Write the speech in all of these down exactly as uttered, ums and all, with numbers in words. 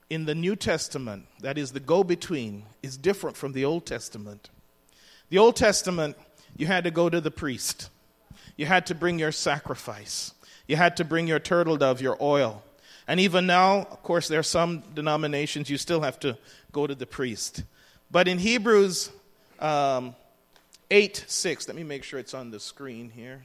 in the New Testament, that is the go-between, is different from the Old Testament. The Old Testament, you had to go to the priest. You had to bring your sacrifice. You had to bring your turtle dove, your oil. And even now, of course, there are some denominations you still have to go to the priest. But in Hebrews um, eight six, let me make sure it's on the screen here.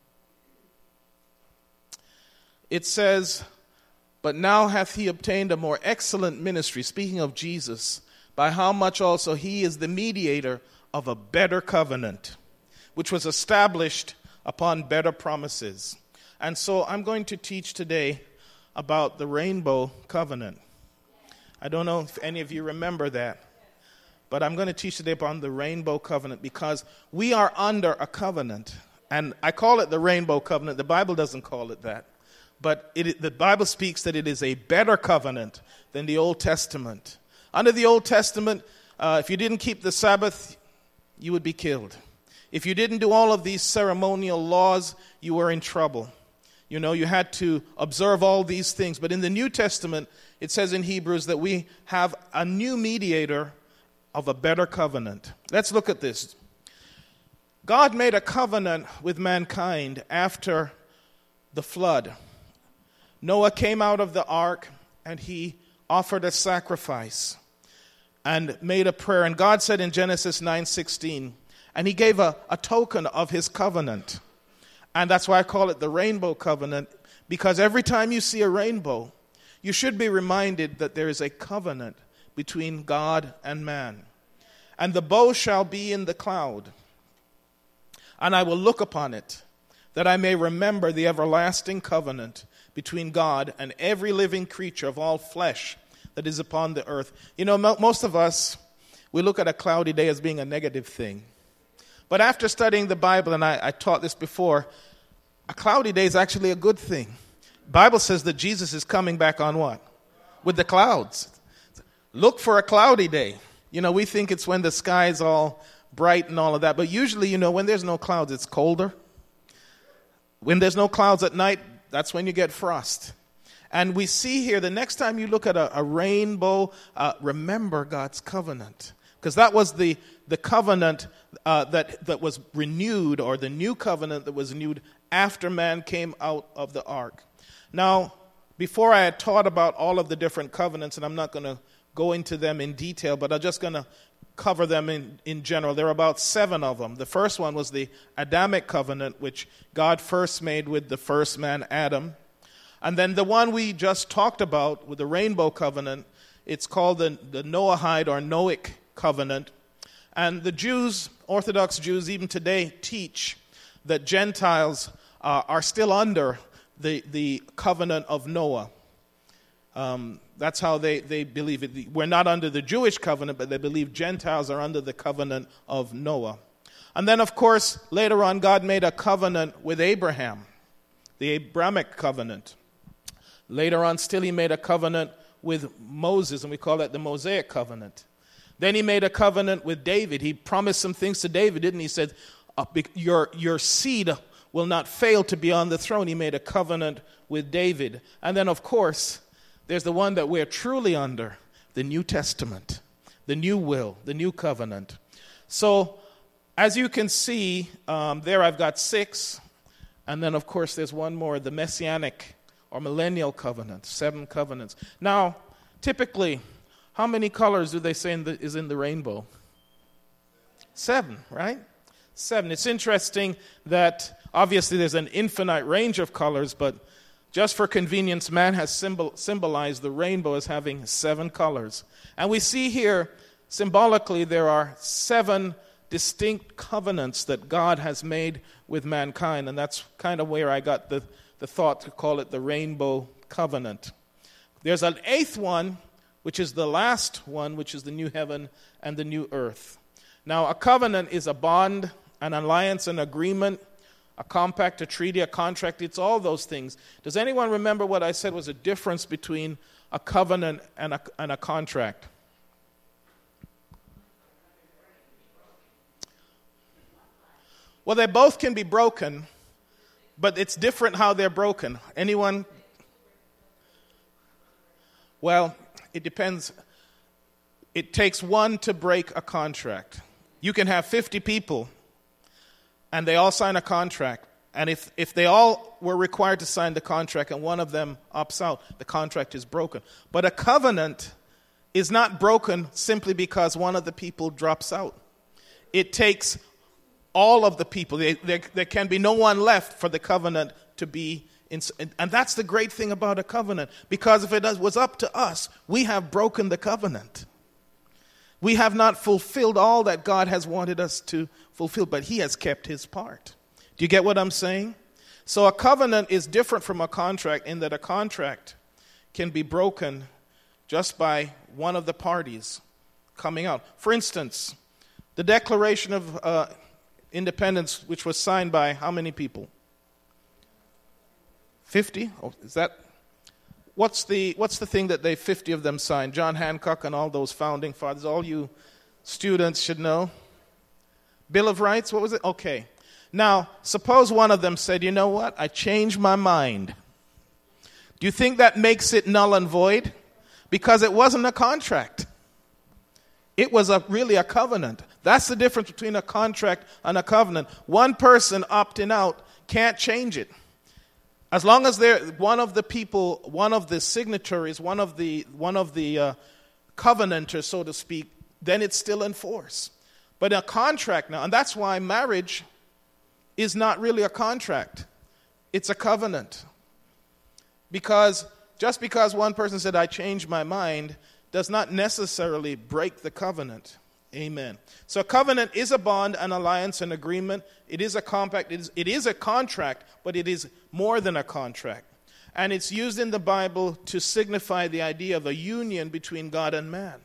It says, "But now hath he obtained a more excellent ministry," speaking of Jesus, "by how much also he is the mediator of a better covenant, which was established upon better promises." And so I'm going to teach today about the rainbow covenant. I don't know if any of you remember that, but I'm going to teach today upon the rainbow covenant because we are under a covenant. And I call it the rainbow covenant. The Bible doesn't call it that. But it, the Bible speaks that it is a better covenant than the Old Testament. Under the Old Testament, uh, if you didn't keep the Sabbath, you would be killed. If you didn't do all of these ceremonial laws, you were in trouble. You know, you had to observe all these things. But in the New Testament, it says in Hebrews that we have a new mediator of a better covenant. Let's look at this. God made a covenant with mankind after the flood. Noah came out of the ark and he offered a sacrifice and made a prayer. And God said in Genesis nine sixteen, and he gave a, a token of his covenant. And that's why I call it the rainbow covenant, because every time you see a rainbow, you should be reminded that there is a covenant between God and man. "And the bow shall be in the cloud, and I will look upon it, that I may remember the everlasting covenant between God and every living creature of all flesh that is upon the earth." You know, most of us, we look at a cloudy day as being a negative thing. But after studying the Bible, and I, I taught this before, a cloudy day is actually a good thing. The Bible says that Jesus is coming back on what? With the clouds. Look for a cloudy day. You know, we think it's when the sky is all bright and all of that. But usually, you know, when there's no clouds, it's colder. When there's no clouds at night, that's when you get frost. And we see here, the next time you look at a, a rainbow, uh, remember God's covenant. Because that was the, the covenant uh, that, that was renewed, or the new covenant that was renewed after man came out of the ark. Now, before I had taught about all of the different covenants, and I'm not going to go into them in detail, but I'm just going to cover them in, in general. There are about seven of them. The first one was the Adamic covenant, which God first made with the first man, Adam. And then the one we just talked about with the rainbow covenant, it's called the, the Noahide or Noahic covenant. And the Jews, Orthodox Jews, even today teach that Gentiles uh, are still under the, the covenant of Noah. Um, that's how they, they believe it. We're not under the Jewish covenant, but they believe Gentiles are under the covenant of Noah. And then, of course, later on, God made a covenant with Abraham, the Abrahamic covenant. Later on, still, he made a covenant with Moses, and we call that the Mosaic covenant. Then he made a covenant with David. He promised some things to David, didn't he? He said, your, your seed will not fail to be on the throne. He made a covenant with David. And then, of course, there's the one that we're truly under, the New Testament, the new will, the new covenant. So, as you can see, um, there I've got six. And then, of course, there's one more, the Messianic or millennial covenant, seven covenants. Now, typically, how many colors do they say in the, is in the rainbow? Seven, right? Seven. It's interesting that obviously there's an infinite range of colors, but just for convenience, man has symbol, symbolized the rainbow as having seven colors. And we see here, symbolically, there are seven distinct covenants that God has made with mankind. And that's kind of where I got the, the thought to call it the rainbow covenant. There's an eighth one, which is the last one, which is the new heaven and the new earth. Now, a covenant is a bond, an alliance, an agreement, a compact, a treaty, a contract. It's all those things. Does anyone remember what I said was a difference between a covenant and a, and a contract? Well, they both can be broken, but it's different how they're broken. Anyone? Well, it depends. It takes one to break a contract. You can have fifty people, and they all sign a contract. And if, if they all were required to sign the contract and one of them opts out, the contract is broken. But a covenant is not broken simply because one of the people drops out. It takes all of the people. There, there, there can be no one left for the covenant to be in. And that's the great thing about a covenant. Because if it was up to us, we have broken the covenant. We have not fulfilled all that God has wanted us to fulfill, but he has kept his part. Do you get what I'm saying? So a covenant is different from a contract in that a contract can be broken just by one of the parties coming out. For instance, the Declaration of uh, Independence, which was signed by how many people? fifty? Oh, is that? What's the what's the thing that they fifty of them signed? John Hancock and all those founding fathers. All you students should know. Bill of Rights. What was it? Okay. Now, suppose one of them said, you know what, I changed my mind. Do you think that makes it null and void? Because it wasn't a contract. It was a, really a covenant. That's the difference between a contract and a covenant. One person opting out can't change it. As long as they're one of the people, one of the signatories, one of the, one of the uh, covenanters, so to speak, then it's still in force. But a contract now, and that's why marriage is not really a contract. It's a covenant. Because just because one person said, I changed my mind, does not necessarily break the covenant. Amen. So a covenant is a bond, an alliance, an agreement. It is a compact. It is, it is a contract, but it is more than a contract. And it's used in the Bible to signify the idea of a union between God and man.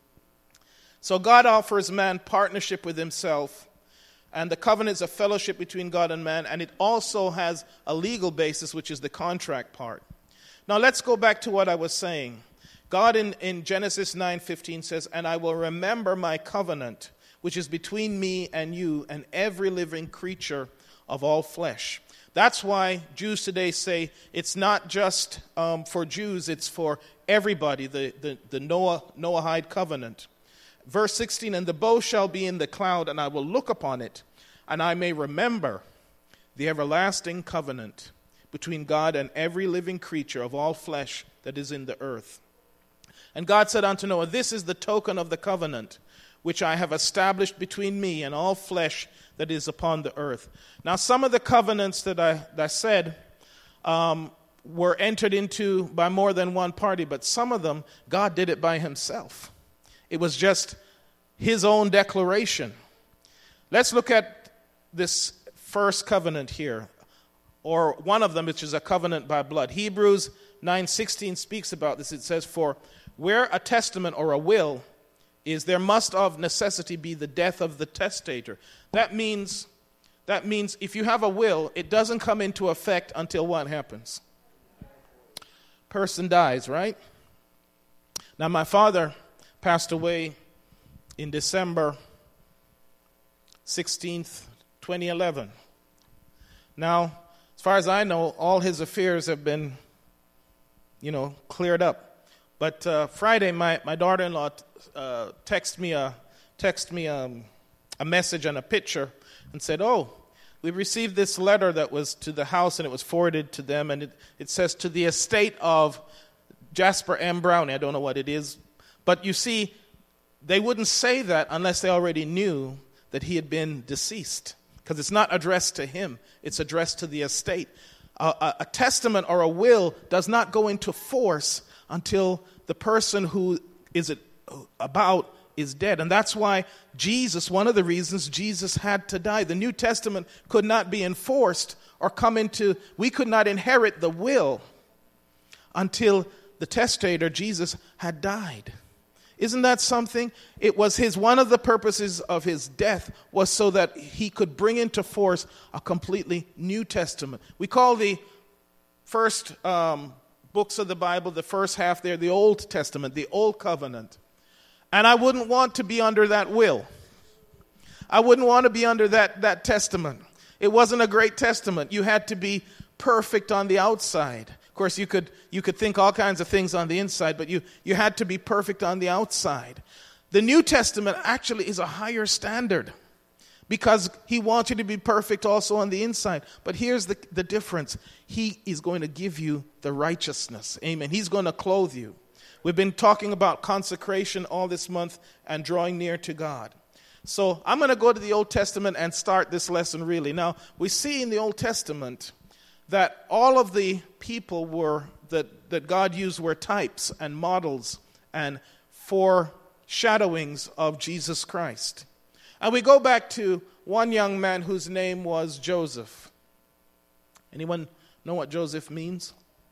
So God offers man partnership with himself. And the covenant is a fellowship between God and man, and it also has a legal basis, which is the contract part. Now let's go back to what I was saying. God in, in Genesis nine fifteen says, and I will remember my covenant, which is between me and you and every living creature of all flesh. That's why Jews today say it's not just um, for Jews, it's for everybody, the, the, the Noah, Noahide covenant. Verse sixteen, and the bow shall be in the cloud, and I will look upon it, and I may remember the everlasting covenant between God and every living creature of all flesh that is in the earth. And God said unto Noah, this is the token of the covenant which I have established between me and all flesh that is upon the earth. Now some of the covenants that I, that I said um, were entered into by more than one party, but some of them, God did it by himself. It was just his own declaration. Let's look at this first covenant here, or one of them, which is a covenant by blood. Hebrews nine sixteen speaks about this. It says, for where a testament or a will is, there must of necessity be the death of the testator. That means, that means if you have a will, it doesn't come into effect until what happens? Person dies, right? Now my father passed away in December sixteenth, twenty eleven. Now, as far as I know, all his affairs have been, you know, cleared up. But uh, Friday, my, my daughter-in-law uh, texted me, a, text me um, a message and a picture and said, oh, we received this letter that was to the house and it was forwarded to them, and it, it says, to the estate of Jasper M. Brownie. I don't know what it is. But you see, they wouldn't say that unless they already knew that he had been deceased. Because it's not addressed to him. It's addressed to the estate. Uh, a, a testament or a will does not go into force until the person who is it about is dead. And that's why Jesus, one of the reasons Jesus had to die. The New Testament could not be enforced or come into, we could not inherit the will until the testator, Jesus, had died. Isn't that something? It was his, one of the purposes of his death was so that he could bring into force a completely New Testament. We call the first um, books of the Bible, the first half there, the Old Testament, the Old Covenant. And I wouldn't want to be under that will. I wouldn't want to be under that, that testament. It wasn't a great testament. You had to be perfect on the outside. Of course, you could you could think all kinds of things on the inside, but you, you had to be perfect on the outside. The New Testament actually is a higher standard because he wants you to be perfect also on the inside. But here's the, the difference. He is going to give you the righteousness. Amen. He's going to clothe you. We've been talking about consecration all this month and drawing near to God. So I'm going to go to the Old Testament and start this lesson really. Now, we see in the Old Testament that all of the people were that, that God used were types and models and foreshadowings of Jesus Christ. And we go back to one young man whose name was Joseph. Anyone know what Joseph means?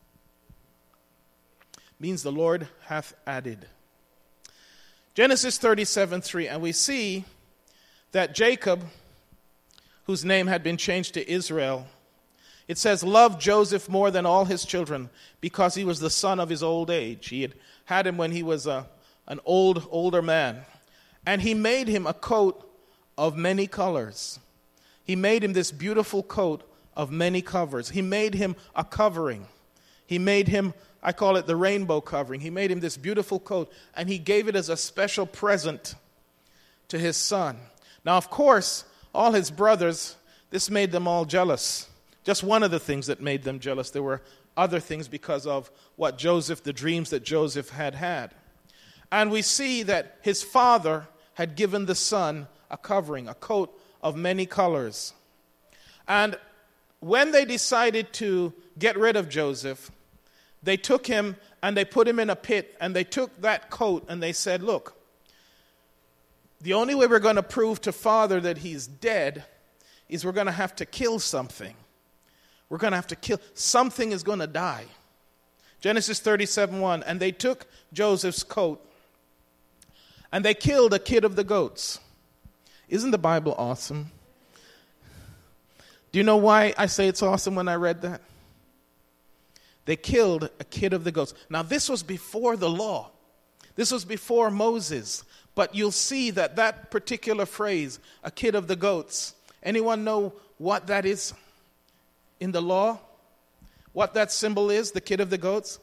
It means the Lord hath added. Genesis thirty-seven three, and we see that Jacob, whose name had been changed to Israel, it says, loved Joseph more than all his children because he was the son of his old age. He had had him when he was a, an old, older man. And he made him a coat of many colors. He made him this beautiful coat of many colors. He made him a covering. He made him, I call it the rainbow covering. He made him this beautiful coat, and he gave it as a special present to his son. Now, of course, all his brothers, this made them all jealous. Just one of the things that made them jealous. There were other things because of what Joseph, the dreams that Joseph had had. And we see that his father had given the son a covering, a coat of many colors. And when they decided to get rid of Joseph, they took him and they put him in a pit, and they took that coat and they said, look, the only way we're going to prove to Father that he's dead is we're going to have to kill something. We're going to have to kill. Something is going to die. Genesis thirty-seven one, and they took Joseph's coat and they killed a kid of the goats. Isn't the Bible awesome? Do you know why I say it's awesome when I read that? They killed a kid of the goats. Now, this was before the law. This was before Moses. But you'll see that that particular phrase, a kid of the goats, anyone know what that is in the law? What that symbol is, the kid of the goats?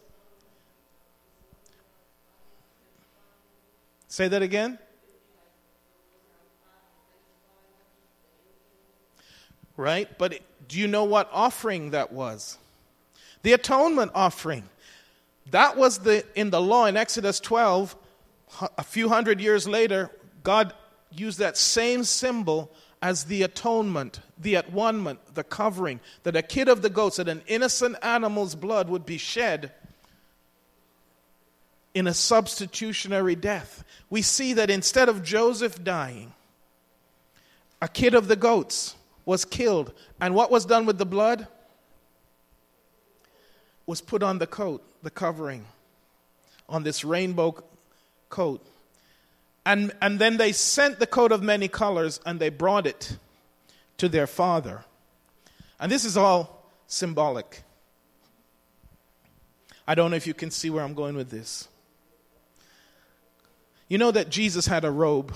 Say that again. Right? But do you know what offering that was? The atonement offering. That was the in the law in Exodus twelve. A few hundred years later, God used that same symbol as the atonement, the at-one-ment, the covering, that a kid of the goats, that an innocent animal's blood would be shed in a substitutionary death. We see that instead of Joseph dying, a kid of the goats was killed. And what was done with the blood? Was put on the coat, the covering, on this rainbow coat. And, and then they sent the coat of many colors and they brought it to their father. And this is all symbolic. I don't know if you can see where I'm going with this. You know that Jesus had a robe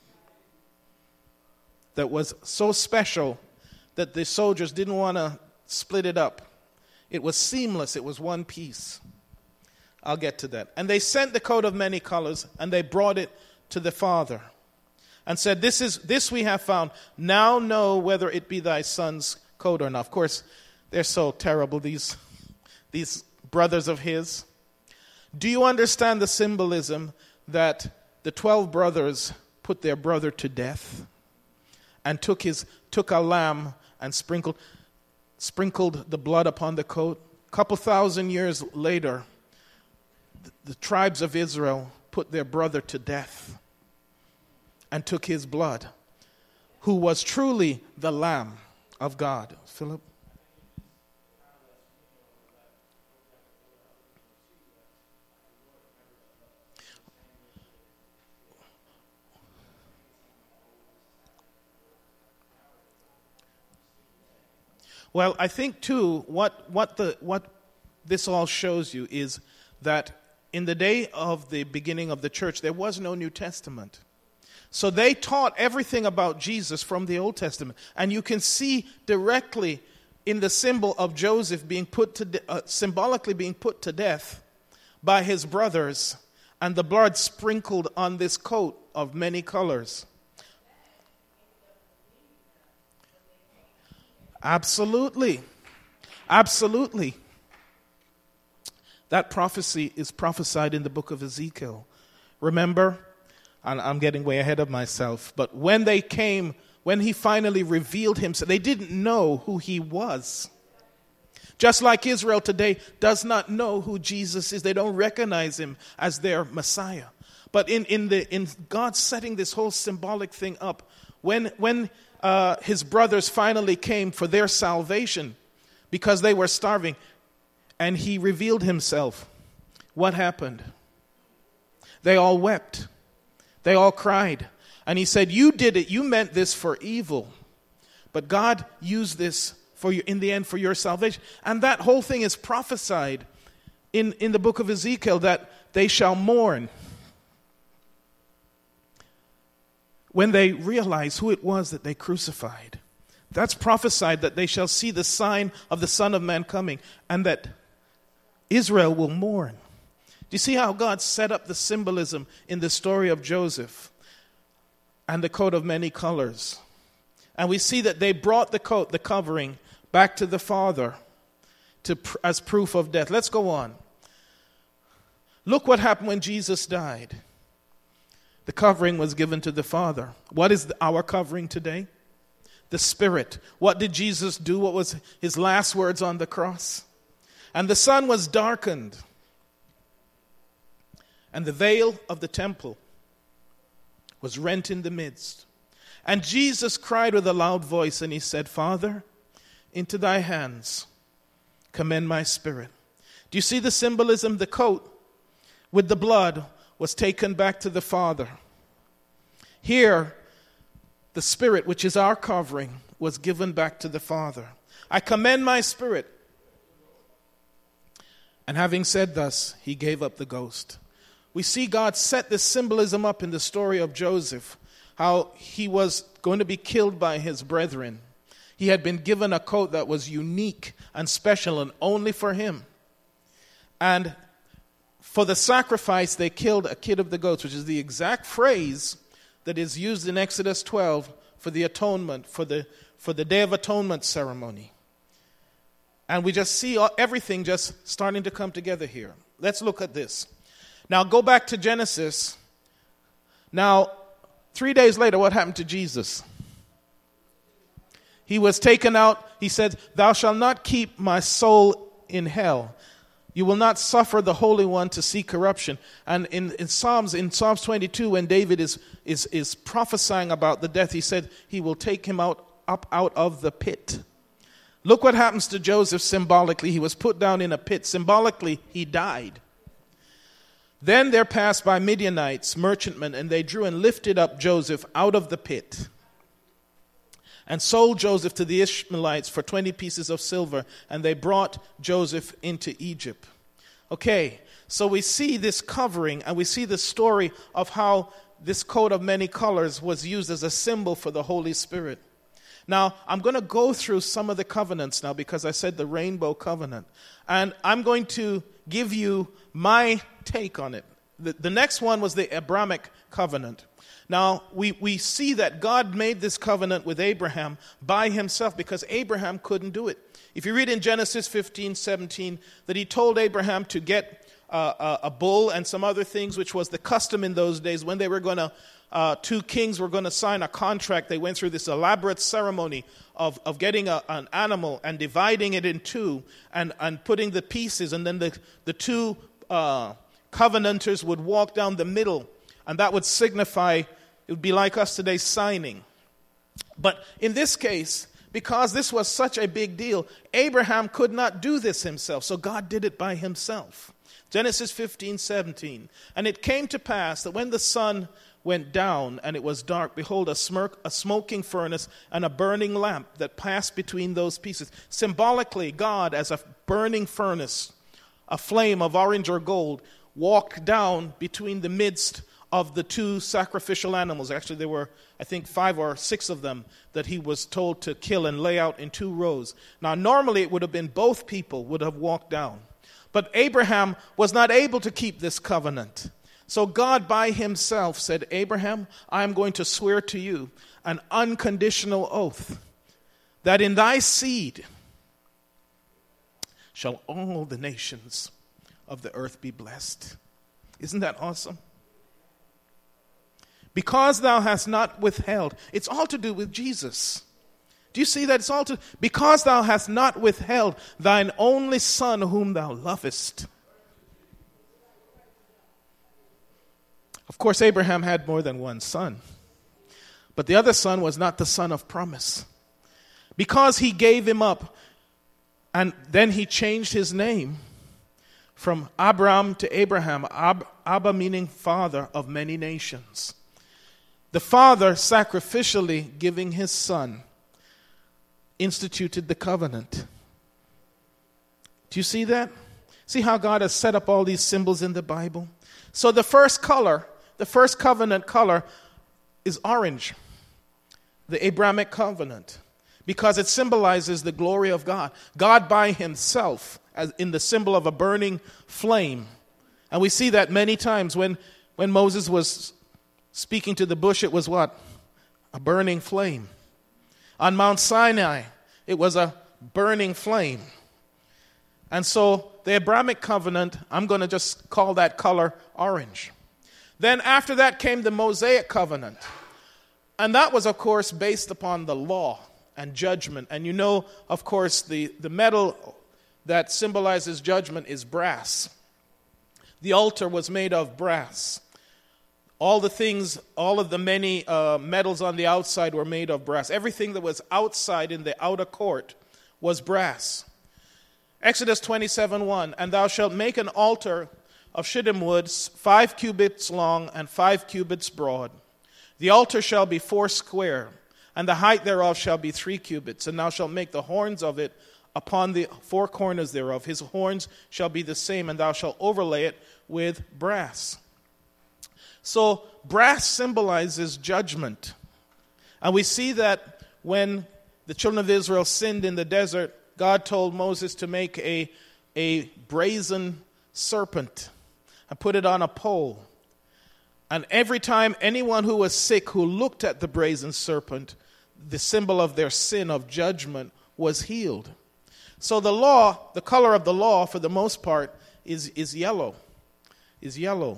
that was so special that the soldiers didn't want to split it up. It was seamless. It was one piece. I'll get to that. And they sent the coat of many colors, and they brought it to the father, and said, "This is this we have found. Now know whether it be thy son's coat or not." Of course, they're so terrible, these, these brothers of his. Do you understand the symbolism that the twelve brothers put their brother to death and took his took a lamb and sprinkled sprinkled the blood upon the coat? A couple thousand years later, the tribes of Israel put their brother to death and took his blood, who was truly the Lamb of God. Philip? Well, I think too, what what the what this all shows you is that in the day of the beginning of the church, there was no New Testament. So they taught everything about Jesus from the Old Testament. And you can see directly in the symbol of Joseph being put to de- uh, symbolically being put to death by his brothers, and the blood sprinkled on this coat of many colors. Absolutely. Absolutely. That prophecy is prophesied in the book of Ezekiel. Remember, and I'm getting way ahead of myself, but when they came, when he finally revealed himself, they didn't know who he was. Just like Israel today does not know who Jesus is. They don't recognize him as their Messiah. But in, in, the, in God setting this whole symbolic thing up, when, when uh, his brothers finally came for their salvation because they were starving, and he revealed himself, what happened? They all wept. They all cried. And he said, you did it. You meant this for evil. But God used this for you, in the end, for your salvation. And that whole thing is prophesied in, in the book of Ezekiel, that they shall mourn when they realize who it was that they crucified. That's prophesied, that they shall see the sign of the Son of Man coming, and that Israel will mourn. Do you see how God set up the symbolism in the story of Joseph and the coat of many colors? And we see that they brought the coat, the covering, back to the father to, as proof of death. Let's go on. Look what happened when Jesus died. The covering was given to the Father. What is the, our covering today? The Spirit. What did Jesus do? What was his last words on the cross? And the sun was darkened, and the veil of the temple was rent in the midst. And Jesus cried with a loud voice, and he said, Father, into thy hands commend my spirit. Do you see the symbolism? The coat with the blood was taken back to the Father. Here, the Spirit, which is our covering, was given back to the Father. I commend my spirit. And having said thus, he gave up the ghost. We see God set this symbolism up in the story of Joseph, how he was going to be killed by his brethren. He had been given a coat that was unique and special and only for him. And for the sacrifice, they killed a kid of the goats, which is the exact phrase that is used in Exodus twelve for the atonement, for the, for the Day of Atonement ceremony. And we just see everything just starting to come together here. Let's look at this. Now go back to Genesis. Now, three days later, what happened to Jesus? He was taken out. He said, thou shalt not keep my soul in hell. You will not suffer the Holy One to see corruption. And in, in Psalms, in Psalms twenty-two, when David is, is, is prophesying about the death, he said he will take him out up out of the pit. Look what happens to Joseph symbolically. He was put down in a pit. Symbolically, he died. Then there passed by Midianites, merchantmen, and they drew and lifted up Joseph out of the pit and sold Joseph to the Ishmaelites for twenty pieces of silver, and they brought Joseph into Egypt. Okay, so we see this covering, and we see the story of how this coat of many colors was used as a symbol for the Holy Spirit. Now, I'm going to go through some of the covenants now, because I said the rainbow covenant. And I'm going to give you my take on it. The, the next one was the Abrahamic covenant. Now, we, we see that God made this covenant with Abraham by himself, because Abraham couldn't do it. If you read in Genesis fifteen seventeen, that he told Abraham to get uh, a, a bull and some other things, which was the custom in those days when they were going to Uh, two kings were going to sign a contract. They went through this elaborate ceremony of, of getting a, an animal and dividing it in two and, and putting the pieces. And then the, the two uh, covenanters would walk down the middle. And that would signify, it would be like us today signing. But in this case, because this was such a big deal, Abraham could not do this himself. So God did it by himself. Genesis fifteen seventeen. And it came to pass that when the sun went down and it was dark, behold, a, smirk, a smoking furnace and a burning lamp that passed between those pieces. Symbolically, God, as a burning furnace, a flame of orange or gold, walked down between the midst of the two sacrificial animals. Actually, there were, I think, five or six of them that he was told to kill and lay out in two rows. Now, normally it would have been both people would have walked down. But Abraham was not able to keep this covenant. So God by himself said, Abraham, I am going to swear to you an unconditional oath that in thy seed shall all the nations of the earth be blessed. Isn't that awesome? Because thou hast not withheld. It's all to do with Jesus. Do you see that? It's all to, because thou hast not withheld thine only son whom thou lovest. Of course, Abraham had more than one son. But the other son was not the son of promise. Because he gave him up, and then he changed his name from Abram to Abraham. Ab, Abba meaning father of many nations. The father sacrificially giving his son instituted the covenant. Do you see that? See how God has set up all these symbols in the Bible? So the first color, the first covenant color is orange. The Abrahamic covenant. Because it symbolizes the glory of God. God by himself, as in the symbol of a burning flame. And we see that many times when, when Moses was speaking to the bush, it was what? A burning flame. On Mount Sinai, it was a burning flame. And so the Abrahamic covenant, I'm going to just call that color orange. Then after that came the Mosaic covenant. And that was, of course, based upon the law and judgment. And you know, of course, the, the metal that symbolizes judgment is brass. The altar was made of brass. All the things, all of the many uh, metals on the outside were made of brass. Everything that was outside in the outer court was brass. Exodus twenty-seven one, and thou shalt make an altar of shittim wood, five cubits long and five cubits broad. The altar shall be four square, and the height thereof shall be three cubits. And thou shalt make the horns of it upon the four corners thereof. His horns shall be the same, and thou shalt overlay it with brass. So brass symbolizes judgment. And we see that when the children of Israel sinned in the desert, God told Moses to make a, a brazen serpent and put it on a pole. And every time anyone who was sick who looked at the brazen serpent, the symbol of their sin of judgment, was healed. So the law, the color of the law for the most part is, is yellow. Is yellow.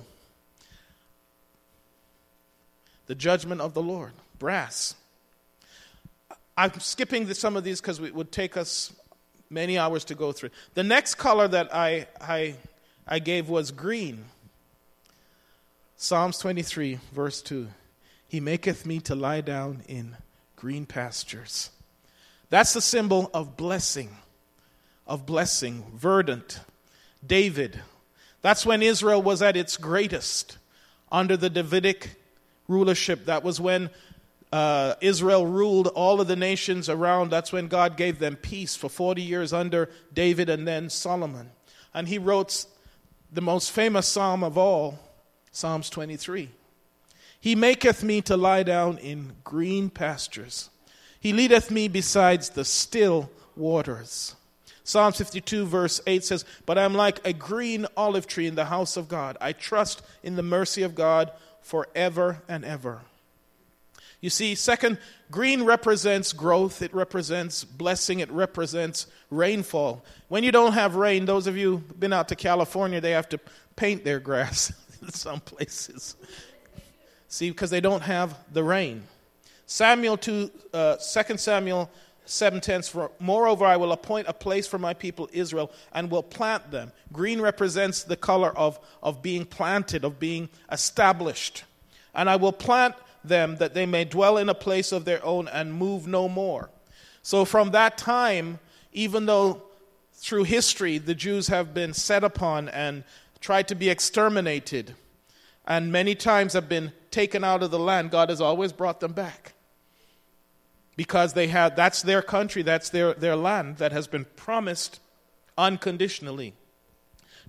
The judgment of the Lord, brass. I'm skipping the, some of these because it would take us many hours to go through. The next color that I, I, I gave was green. Psalms twenty-three, verse two. He maketh me to lie down in green pastures. That's the symbol of blessing, of blessing, verdant. David. That's when Israel was at its greatest under the Davidic rulership. That was when uh, Israel ruled all of the nations around. That's when God gave them peace for forty years under David and then Solomon. And he wrote the most famous psalm of all, Psalms twenty-three. He maketh me to lie down in green pastures. He leadeth me besides the still waters. Psalm fifty-two verse eight says, but I am like a green olive tree in the house of God. I trust in the mercy of God forever and ever. You see, second, green represents growth. It represents blessing. It represents rainfall. When you don't have rain, those of you who've been out to California, they have to paint their grass in some places. See, because they don't have the rain. Samuel two, uh, Second Samuel seven ten, for moreover I will appoint a place for my people Israel and will plant them. Green represents the color of, of being planted, of being established. And I will plant them that they may dwell in a place of their own and move no more. So from that time, even though through history the Jews have been set upon and tried to be exterminated, and many times have been taken out of the land, God has always brought them back. Because they have, that's their country, that's their, their land that has been promised unconditionally.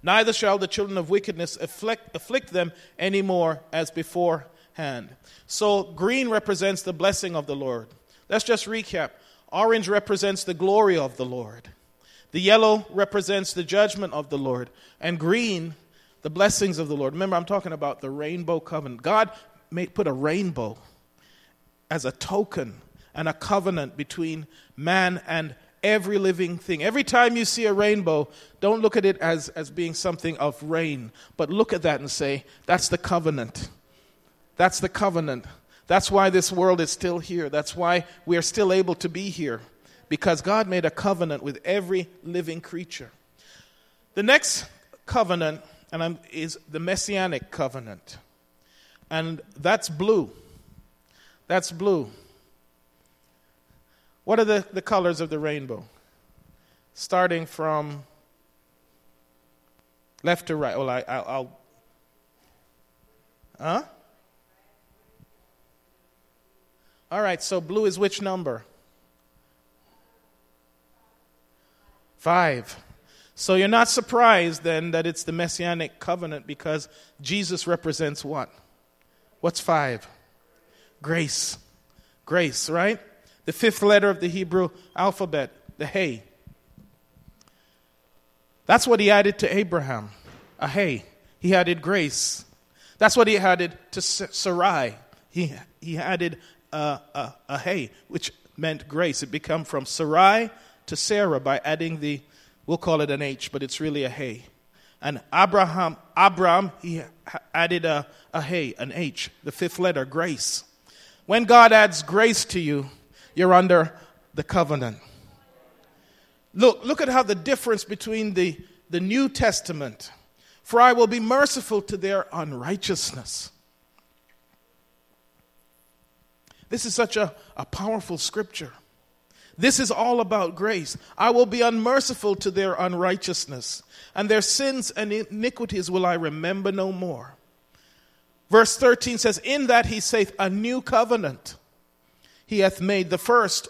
neither shall the children of wickedness afflict, afflict them any more as beforehand. So green represents the blessing of the Lord. Let's just recap. Orange represents the glory of the Lord. The yellow represents the judgment of the Lord. And green, the blessings of the Lord. Remember, I'm talking about the rainbow covenant. God made, put a rainbow as a token and a covenant between man and every living thing. Every time you see a rainbow, don't look at it as, as being something of rain, but look at that and say, that's the covenant. That's the covenant. That's why this world is still here. That's why we are still able to be here, because God made a covenant with every living creature. The next covenant and I'm, is the Messianic covenant, and that's blue. That's blue. What are the, the colors of the rainbow? Starting from left to right. Well, I, I, I'll. Huh? All right, so blue is which number? Five. So you're not surprised then that it's the Messianic covenant, because Jesus represents what? What's five? Grace. Grace, right? The fifth letter of the Hebrew alphabet, the Hey. That's what he added to Abraham, a Hey. He added grace. That's what he added to Sarai. He he added a, a, a Hey, which meant grace. It became from Sarai to Sarah by adding the, we'll call it an H, but it's really a Hey. And Abraham, Abram, he added a, a Hey, an H, the fifth letter, grace. When God adds grace to you, you're under the covenant. Look, look at how the difference between the, the New Testament. For I will be merciful to their unrighteousness. This is such a, a powerful scripture. This is all about grace. I will be unmerciful to their unrighteousness, and their sins and iniquities will I remember no more. Verse thirteen says, in that he saith a new covenant. He hath made the first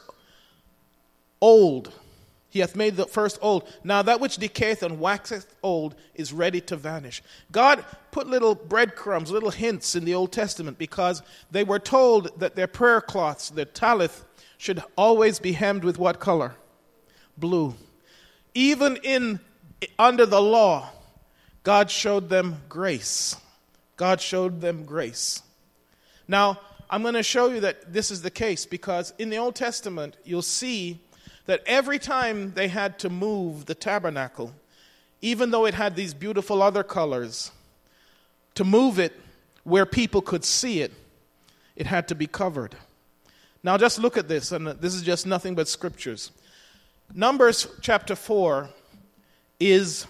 old. He hath made the first old. Now that which decayeth and waxeth old is ready to vanish. God put little breadcrumbs, little hints in the Old Testament, because they were told that their prayer cloths, their talith, should always be hemmed with what color? Blue. Even in under the law, God showed them grace. God showed them grace. Now, I'm going to show you that this is the case, because in the Old Testament, you'll see that every time they had to move the tabernacle, even though it had these beautiful other colors, to move it where people could see it, it had to be covered. Now just look at this, and this is just nothing but scriptures. Numbers chapter four is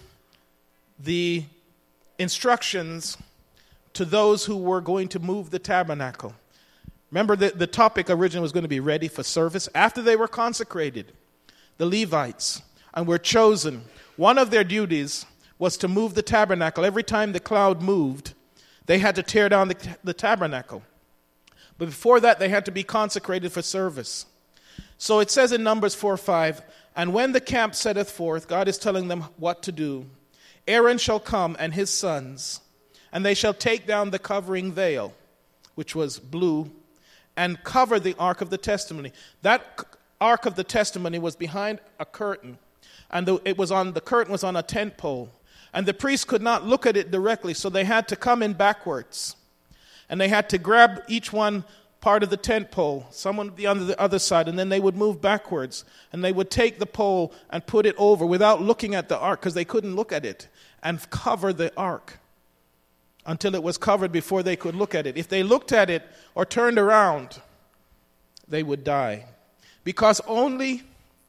the instructions to those who were going to move the tabernacle. Remember, the, the topic originally was going to be ready for service. After they were consecrated, the Levites, and were chosen, one of their duties was to move the tabernacle. Every time the cloud moved, they had to tear down the, the tabernacle. But before that, they had to be consecrated for service. So it says in Numbers four five, and when the camp setteth forth, God is telling them what to do. Aaron shall come and his sons, and they shall take down the covering veil, which was blue, and cover the ark of the testimony. That ark of the testimony was behind a curtain, and the, it was on the curtain was on a tent pole, and the priest could not look at it directly, so they had to come in backwards, and they had to grab each one part of the tent pole. Someone would be on the other side, and then they would move backwards, and they would take the pole and put it over without looking at the ark, because they couldn't look at it, and cover the ark until it was covered before they could look at it. If they looked at it or turned around, they would die. Because only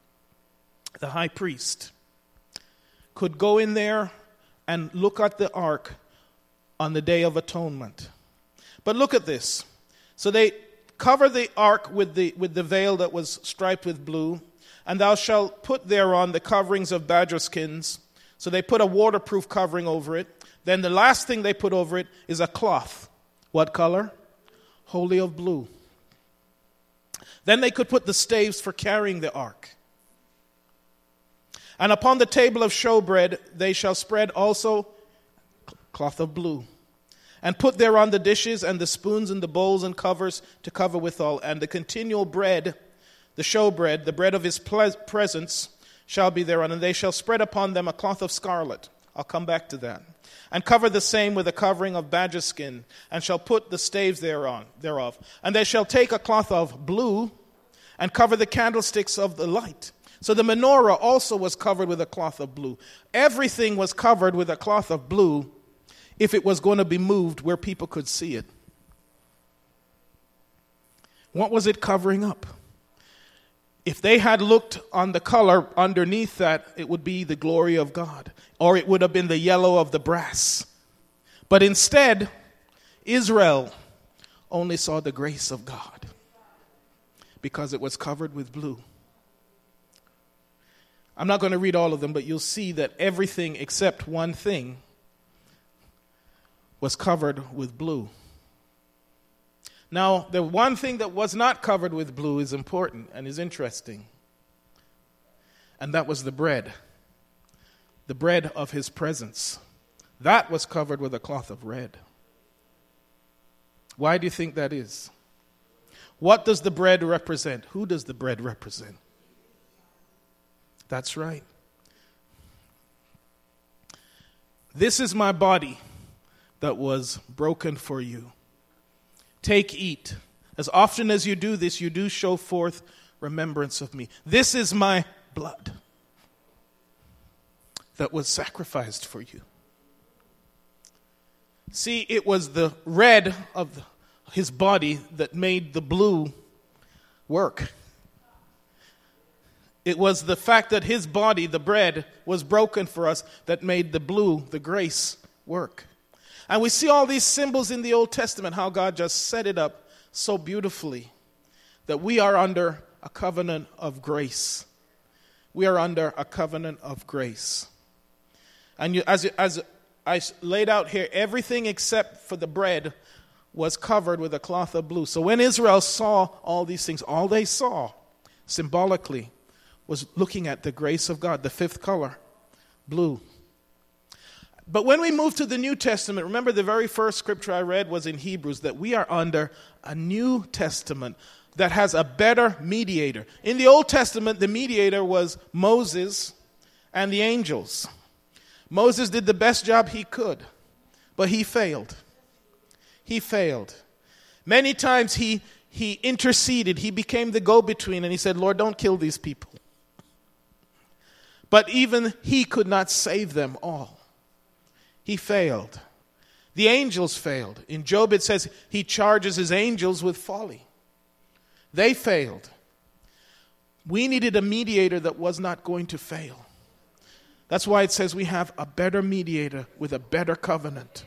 the high priest could go in there and look at the ark on the Day of Atonement. But look at this. So they cover the ark with the with the veil that was striped with blue, and thou shalt put thereon the coverings of badger skins. So they put a waterproof covering over it. Then the last thing they put over it is a cloth. What color? Wholly of blue. Then they could put the staves for carrying the ark. And upon the table of showbread they shall spread also cloth of blue, and put thereon the dishes and the spoons and the bowls and covers to cover withal, and the continual bread, the showbread, the bread of his ple- presence, shall be thereon, and they shall spread upon them a cloth of scarlet. I'll come back to that. And cover the same with a covering of badger skin, and shall put the staves thereon thereof. And they shall take a cloth of blue, and cover the candlesticks of the light. So the menorah also was covered with a cloth of blue. Everything was covered with a cloth of blue if it was going to be moved where people could see it. What was it covering up? If they had looked on the color underneath that, it would be the glory of God, or it would have been the yellow of the brass. But instead, Israel only saw the grace of God because it was covered with blue. I'm not going to read all of them, but you'll see that everything except one thing was covered with blue. Now, the one thing that was not covered with blue is important and is interesting. And that was the bread. The bread of his presence. That was covered with a cloth of red. Why do you think that is? What does the bread represent? Who does the bread represent? That's right. This is my body that was broken for you. Take, eat. As often as you do this, you do show forth remembrance of me. This is my blood that was sacrificed for you. See, it was the red of his body that made the blue work. It was the fact that his body, the bread, was broken for us that made the blue, the grace, work. And we see all these symbols in the Old Testament, how God just set it up so beautifully that we are under a covenant of grace. We are under a covenant of grace. And you, as, as I laid out here, everything except for the bread was covered with a cloth of blue. So when Israel saw all these things, all they saw symbolically was looking at the grace of God, the fifth color, blue. But when we move to the New Testament, remember the very first scripture I read was in Hebrews, that we are under a New Testament that has a better mediator. In the Old Testament, the mediator was Moses and the angels. Moses did the best job he could, but he failed. He failed. Many times he, he interceded. He became the go-between, and he said, Lord, don't kill these people. But even he could not save them all. He failed. The angels failed. In Job it says he charges his angels with folly. They failed. We needed a mediator that was not going to fail. That's why it says we have a better mediator with a better covenant.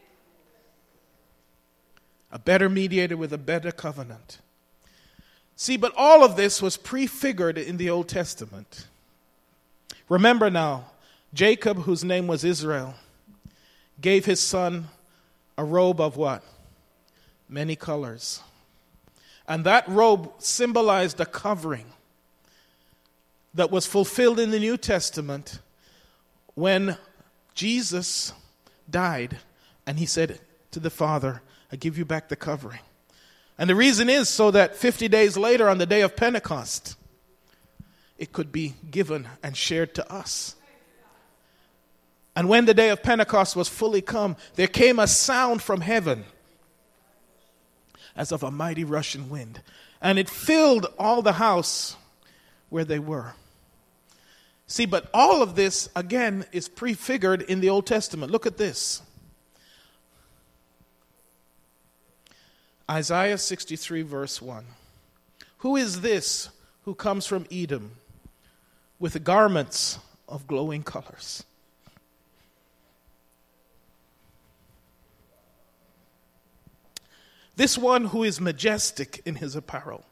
A better mediator with a better covenant. See, but all of this was prefigured in the Old Testament. Remember now, Jacob, whose name was Israel, gave his son a robe of what? Many colors. And that robe symbolized a covering that was fulfilled in the New Testament when Jesus died and he said to the Father, I give you back the covering. And the reason is so that fifty days later on the day of Pentecost, it could be given and shared to us. And when the day of Pentecost was fully come, there came a sound from heaven as of a mighty rushing wind. And it filled all the house where they were. See, but all of this, again, is prefigured in the Old Testament. Look at this. Isaiah sixty-three, verse one. Who is this who comes from Edom with garments of glowing colors? This one who is majestic in his apparel.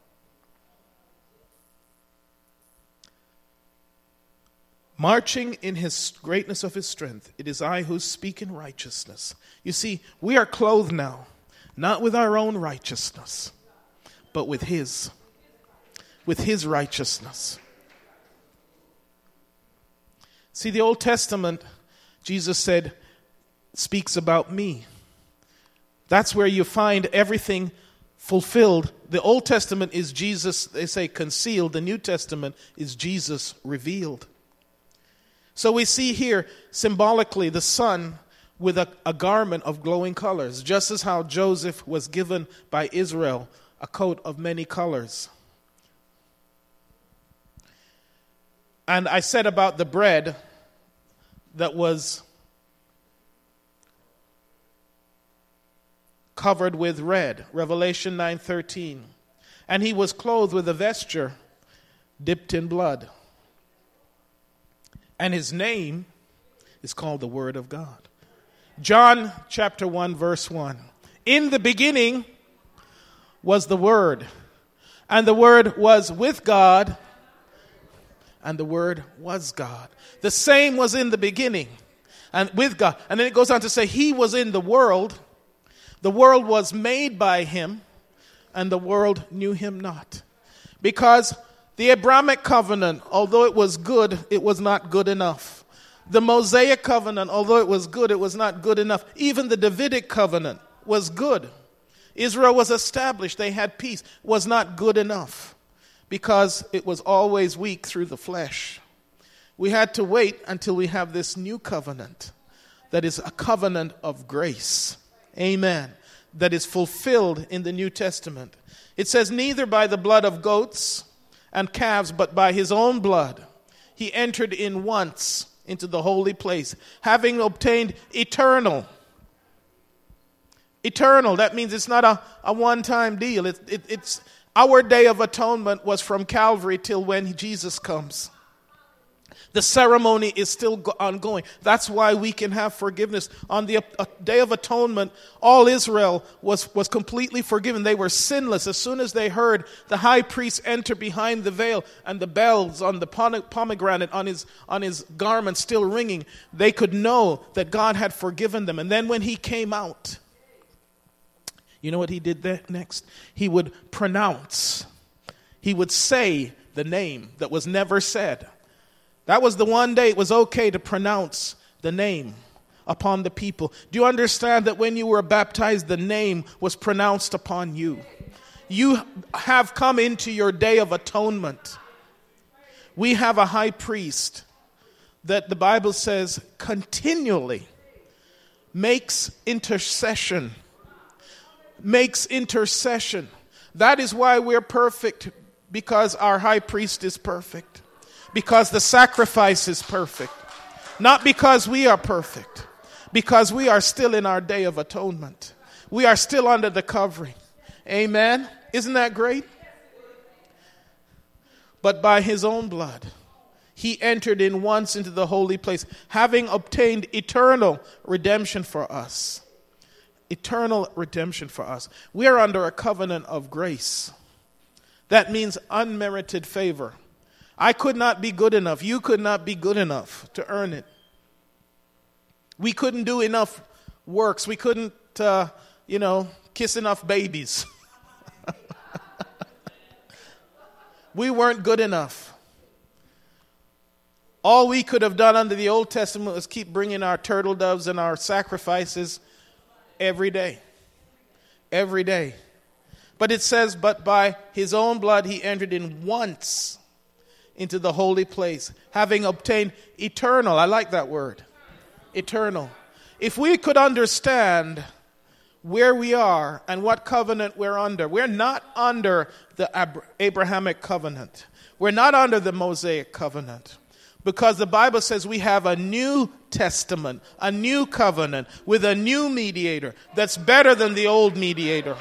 Marching in his greatness of his strength. It is I who speak in righteousness. You see, we are clothed now, not with our own righteousness, but with his. With his righteousness. See, the Old Testament, Jesus said, speaks about me. That's where you find everything fulfilled. The Old Testament is Jesus, they say, concealed. The New Testament is Jesus revealed. So we see here, symbolically, the Son with a, a garment of glowing colors, just as how Joseph was given by Israel a coat of many colors. And I said about the bread that was covered with red, Revelation nine thirteen. And he was clothed with a vesture dipped in blood. And his name is called the Word of God. John chapter one, verse one. In the beginning was the Word, and the Word was with God, and the Word was God. The same was in the beginning, and with God. And then it goes on to say, he was in the world. The world was made by him, and the world knew him not. Because the Abrahamic covenant, although it was good, it was not good enough. The Mosaic covenant, although it was good, it was not good enough. Even the Davidic covenant was good. Israel was established. They had peace. Was not good enough because it was always weak through the flesh. We had to wait until we have this new covenant that is a covenant of grace. Amen. That is fulfilled in the New Testament. It says, neither by the blood of goats and calves, but by his own blood, he entered in once into the holy place, having obtained eternal. Eternal, that means it's not a, a one-time deal. It, it, it's our day of atonement was from Calvary till when Jesus comes. The ceremony is still go- ongoing. That's why we can have forgiveness. On the uh, Day of Atonement, all Israel was, was completely forgiven. They were sinless. As soon as they heard the high priest enter behind the veil and the bells on the pomegranate on his, on his garment still ringing, they could know that God had forgiven them. And then when he came out, you know what he did there next? He would pronounce. He would say the name that was never said. That was the one day it was okay to pronounce the name upon the people. Do you understand that when you were baptized, the name was pronounced upon you? You have come into your day of atonement. We have a high priest that the Bible says continually makes intercession. Makes intercession. That is why we're perfect, because our high priest is perfect. Because the sacrifice is perfect. Not because we are perfect. Because we are still in our day of atonement. We are still under the covering. Amen? Isn't that great? But by his own blood, he entered in once into the holy place, having obtained eternal redemption for us. Eternal redemption for us. We are under a covenant of grace. That means unmerited favor. I could not be good enough. You could not be good enough to earn it. We couldn't do enough works. We couldn't, uh, you know, kiss enough babies. We weren't good enough. All we could have done under the Old Testament was keep bringing our turtle doves and our sacrifices every day. Every day. But it says, but by his own blood he entered in once into the holy place, having obtained eternal. I like that word. Eternal. If we could understand where we are and what covenant we're under. We're not under the Ab- Abrahamic covenant. We're not under the Mosaic covenant. Because the Bible says we have a new testament, a new covenant with a new mediator that's better than the old mediator.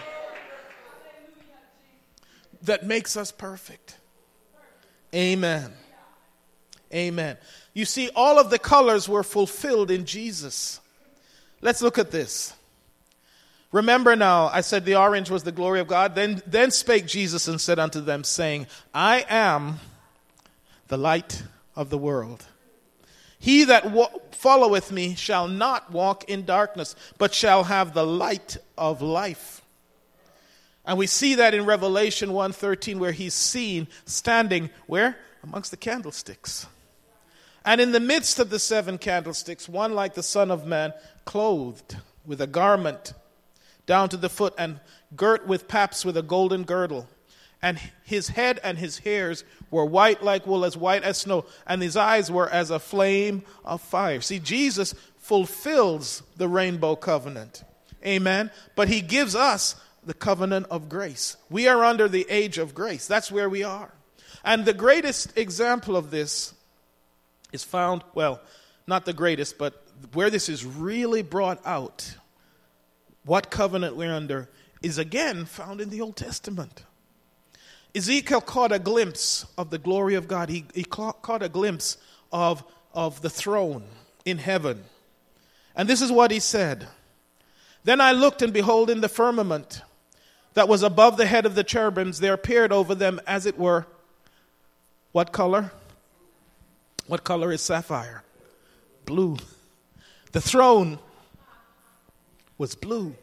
That makes us perfect. Amen. Amen. You see, all of the colors were fulfilled in Jesus. Let's look at this. Remember now, I said the orange was the glory of God. Then, then spake Jesus and said unto them, saying, I am the light of the world. He that wa- followeth me shall not walk in darkness, but shall have the light of life. And we see that in Revelation one thirteen, where he's seen standing, where? Amongst the candlesticks. And in the midst of the seven candlesticks, one like the Son of Man, clothed with a garment down to the foot and girt with paps with a golden girdle. And his head and his hairs were white like wool, as white as snow, and his eyes were as a flame of fire. See, Jesus fulfills the rainbow covenant. Amen. But he gives us the covenant of grace. We are under the age of grace. That's where we are. And the greatest example of this is found, well, not the greatest, but where this is really brought out, what covenant we're under, is again found in the Old Testament. Ezekiel caught a glimpse of the glory of God. He, he caught, caught a glimpse of, of the throne in heaven. And this is what he said. Then I looked, and behold, in the firmament that was above the head of the cherubims, there appeared over them, as it were, what color? What color is sapphire? Blue. The throne was blue,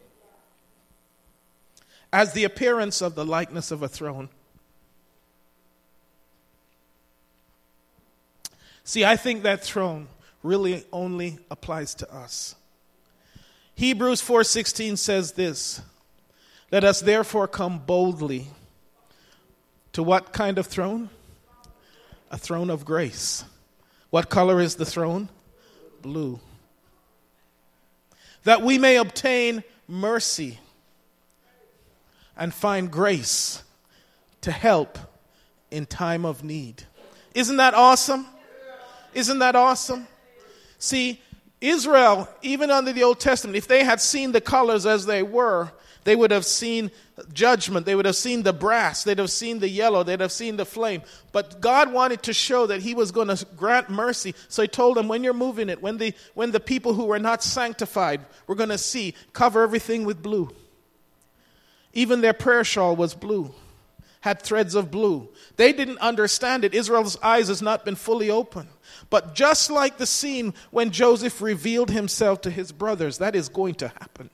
as the appearance of the likeness of a throne. See, I think that throne really only applies to us. Hebrews four sixteen says this, let us therefore come boldly to what kind of throne? A throne of grace. What color is the throne? Blue. That we may obtain mercy and find grace to help in time of need. Isn't that awesome? Isn't that awesome? See, Israel, even under the Old Testament, if they had seen the colors as they were, they would have seen judgment. They would have seen the brass. They'd have seen the yellow. They'd have seen the flame. But God wanted to show that he was going to grant mercy. So he told them, when you're moving it, when the, when the people who were not sanctified were going to see, cover everything with blue. Even their prayer shawl was blue, had threads of blue. They didn't understand it. Israel's eyes has not been fully open. But just like the scene when Joseph revealed himself to his brothers, that is going to happen.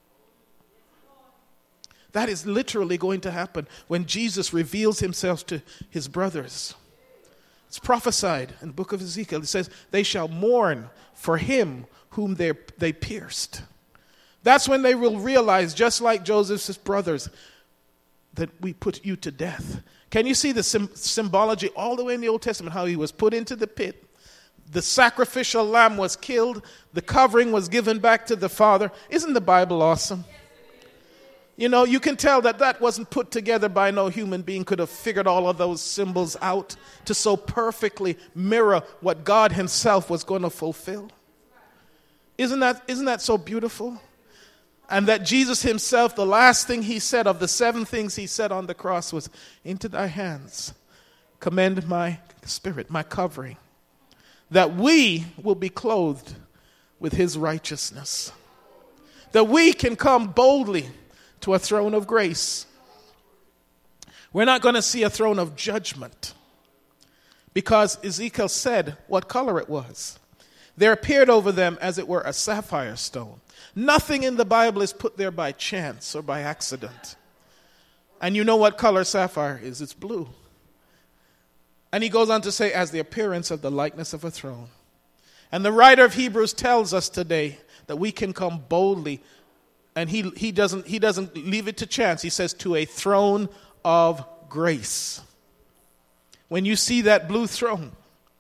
That is literally going to happen when Jesus reveals himself to his brothers. It's prophesied in the book of Ezekiel. It says, they shall mourn for him whom they, they pierced. That's when they will realize, just like Joseph's brothers, that we put you to death. Can you see the sim- symbology all the way in the Old Testament, how he was put into the pit? The sacrificial lamb was killed. The covering was given back to the Father. Isn't the Bible awesome? You know, you can tell that that wasn't put together by no human being could have figured all of those symbols out to so perfectly mirror what God himself was going to fulfill. Isn't that, isn't that so beautiful? And that Jesus himself, the last thing he said of the seven things he said on the cross was, into thy hands commend my spirit, my covering, that we will be clothed with his righteousness, that we can come boldly to a throne of grace. We're not going to see a throne of judgment, because Ezekiel said what color it was. There appeared over them, as it were, a sapphire stone. Nothing in the Bible is put there by chance or by accident. And you know what color sapphire is? It's blue. And he goes on to say, as the appearance of the likeness of a throne. And the writer of Hebrews tells us today that we can come boldly. And he, he, doesn't, he doesn't leave it to chance. He says, to a throne of grace. When you see that blue throne,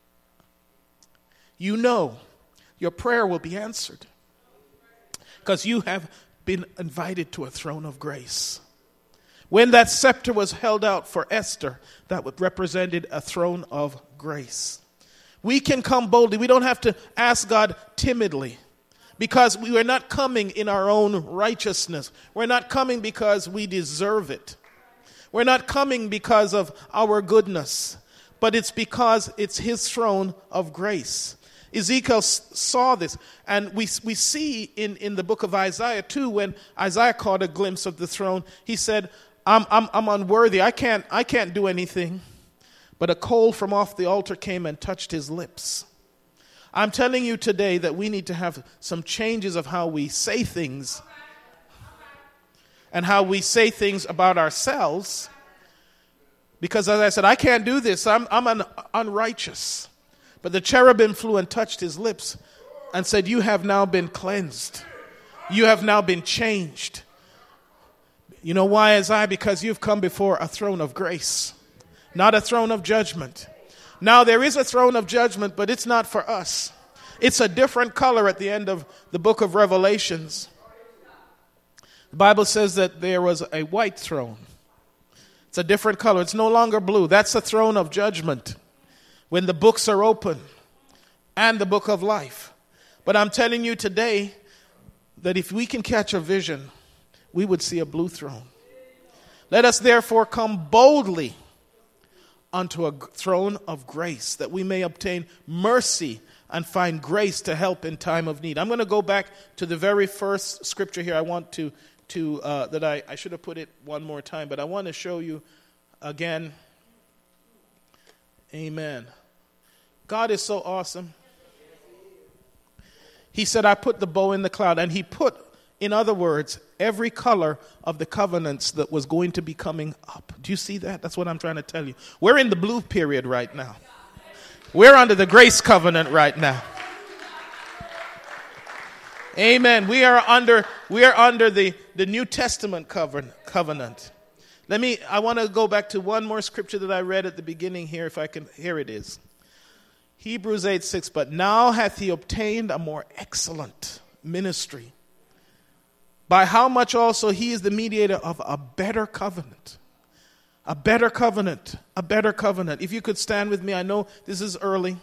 you know your prayer will be answered, because you have been invited to a throne of grace. When that scepter was held out for Esther, that represented a throne of grace. We can come boldly. We don't have to ask God timidly, because we are not coming in our own righteousness. We're not coming because we deserve it. We're not coming because of our goodness, but it's because it's his throne of grace. Ezekiel saw this, and we we see in, in the book of Isaiah too, when Isaiah caught a glimpse of the throne, he said, I'm, I'm, I'm unworthy, I can't, I can't do anything. But a coal from off the altar came and touched his lips. I'm telling you today that we need to have some changes of how we say things, and how we say things about ourselves. Because as I said, I can't do this, I'm, I'm un, unrighteous. But the cherubim flew and touched his lips and said, you have now been cleansed. You have now been changed. You know why, Isaiah? Because you've come before a throne of grace, not a throne of judgment. Now there is a throne of judgment, but it's not for us. It's a different color at the end of the book of Revelations. The Bible says that there was a white throne. It's a different color. It's no longer blue. That's the throne of judgment when the books are open, and the book of life. But I'm telling you today that if we can catch a vision, we would see a blue throne. Let us therefore come boldly unto a throne of grace, that we may obtain mercy and find grace to help in time of need. I'm going to go back to the very first scripture here. I want to, to uh, that I, I should have put it one more time, but I want to show you again. Amen. God is so awesome. He said, I put the bow in the cloud. And he put, in other words, every color of the covenants that was going to be coming up. Do you see that? That's what I'm trying to tell you. We're in the blue period right now. We're under the grace covenant right now. Amen. We are under we are under the, the New Testament covenant. Let me I want to go back to one more scripture that I read at the beginning here, if I can. Here it is. Hebrews eight six, but now hath he obtained a more excellent ministry, by how much also he is the mediator of a better covenant. A better covenant. A better covenant. If you could stand with me, I know this is early.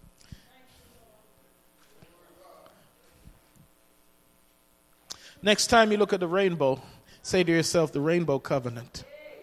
Next time you look at the rainbow, say to yourself, the rainbow covenant.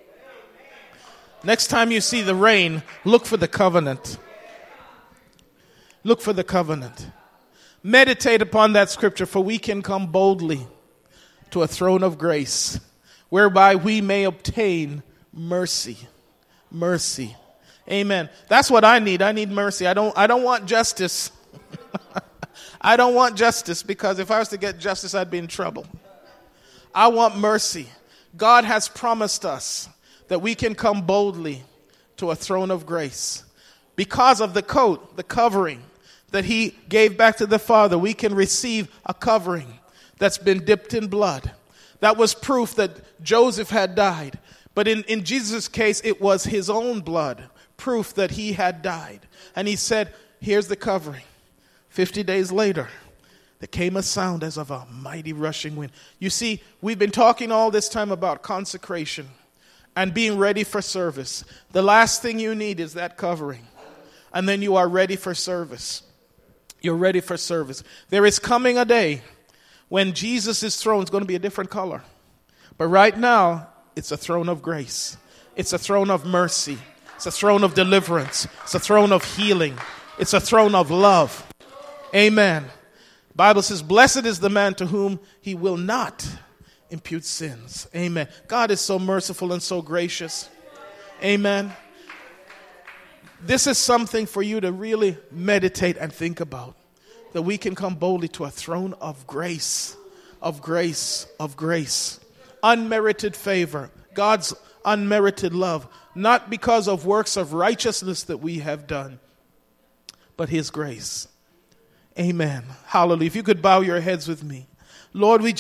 Next time you see the rain, look for the covenant. Look for the covenant. Meditate upon that scripture, for we can come boldly to a throne of grace, whereby we may obtain mercy. Mercy. Amen. That's what I need. I need mercy. I don't I don't want justice. I don't want justice, because if I was to get justice, I'd be in trouble. I want mercy. God has promised us that we can come boldly to a throne of grace. Because of the coat, the covering that he gave back to the Father, we can receive a covering that's been dipped in blood. That was proof that Joseph had died. But in, in Jesus' case, it was his own blood, proof that he had died. And he said, here's the covering. Fifty days later, there came a sound as of a mighty rushing wind. You see, we've been talking all this time about consecration and being ready for service. The last thing you need is that covering. And then you are ready for service. You're ready for service. There is coming a day when Jesus' throne is going to be a different color. But right now, it's a throne of grace. It's a throne of mercy. It's a throne of deliverance. It's a throne of healing. It's a throne of love. Amen. The Bible says, blessed is the man to whom he will not impute sins. Amen. God is so merciful and so gracious. Amen. This is something for you to really meditate and think about. That we can come boldly to a throne of grace. Of grace. Of grace. Unmerited favor. God's unmerited love. Not because of works of righteousness that we have done, but his grace. Amen. Hallelujah. If you could bow your heads with me. Lord, we